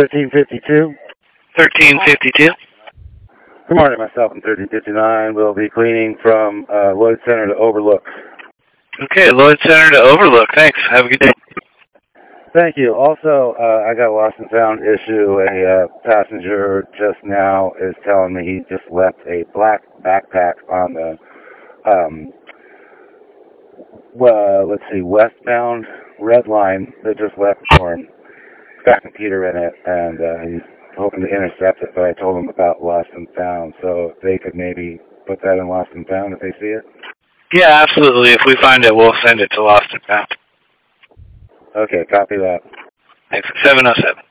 1352. 1352. Good morning, myself and 1359 will be cleaning from Lloyd Center to Overlook. Okay, Lloyd Center to Overlook. Thanks. Have a good day. Thank you. Also, I got a lost and found issue. A passenger just now is telling me he just left a black backpack on the, let's see, westbound red line that just left for him. It's got a computer in it, and he's hoping to intercept it, but I told him about lost and found, so if they could maybe put that in lost and found if they see it. Yeah, absolutely. If we find it, we'll send it to Lost and Found. Okay, copy that. Thanks. 707.